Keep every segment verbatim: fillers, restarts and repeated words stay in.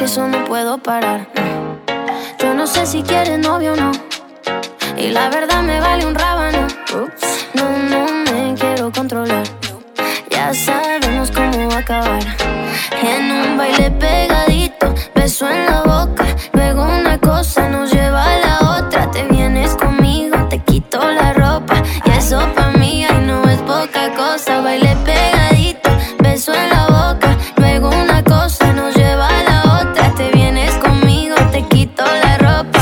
que eso no puedo parar. Yo no sé si quieres novio o no, y la verdad me vale un rábano. No, no me quiero controlar, ya sabemos cómo va a acabar. En un baile pegadito, beso en la boca, luego una cosa nos lleva a la otra. Te vienes conmigo, te quito la ropa, y eso pa' mí ay no es poca cosa. Baile pegadito, beso en la boca, luego una cosa nos lleva a la otra. Te vienes conmigo, te quito la ropa.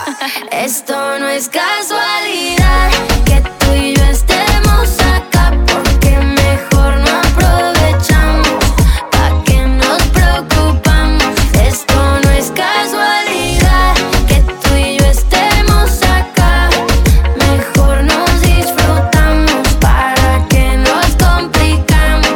Esto no es casualidad que tú y yo estemos acá, porque mejor no aprovechamos, pa' que nos preocupamos. Esto no es casualidad que tú y yo estemos acá, mejor nos disfrutamos, para que nos complicamos.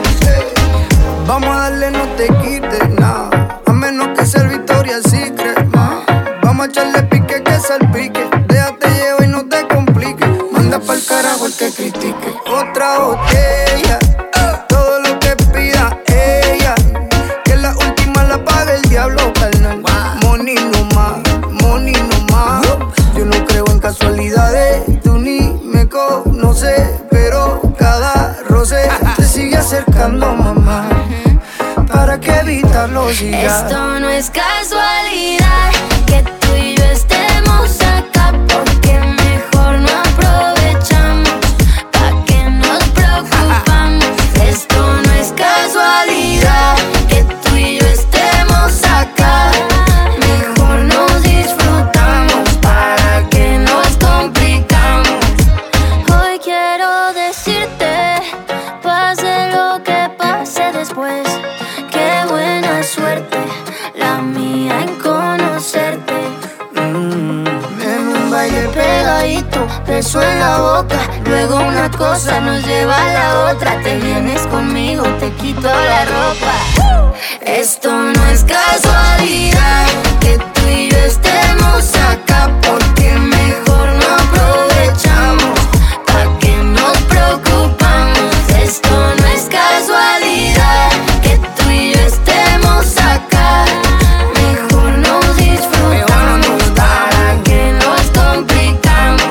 Vamos a darle, no te quites nada, a menos que sea el Victoria's Secret, ma. Vamos a echarle pique que salpique, déjate llevar y no te compliques. Manda pa'l carajo el que critique. Otra botella, todo lo que pida ella, que la última la pague el diablo, carnal. Money no más, money no más. Yo no creo en casualidades, tú ni me conoces, pero cada roce te sigue acercando, mamá, para que evitarlo siga. Esto no es casualidad que tú y yo estemos acá, porque mejor no aprovechamos, pa' que nos preocupamos. Esto no es casualidad que tú y yo estemos acá, mejor nos disfrutamos, para que nos complicamos. Hoy quiero decirte, pase lo que pase después, qué buena suerte la mía en conocerte. Mm, En un baile pegadito, beso en la boca, luego una cosa nos lleva a la otra. Te vienes conmigo, te quito la ropa. Esto no es casualidad que tú y yo estemos acá, porque mejor no aprovechamos, pa' que nos preocupamos. Esto no es casualidad que tú y yo estemos acá, mejor nos disfrutamos, para que nos complicamos.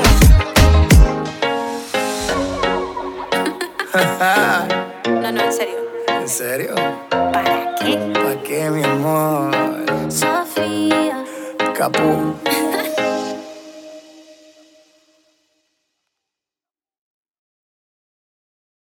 No, no, en serio. ¿En serio? ¿Para qué? ¿Para qué, mi amor? Sofía. Capú.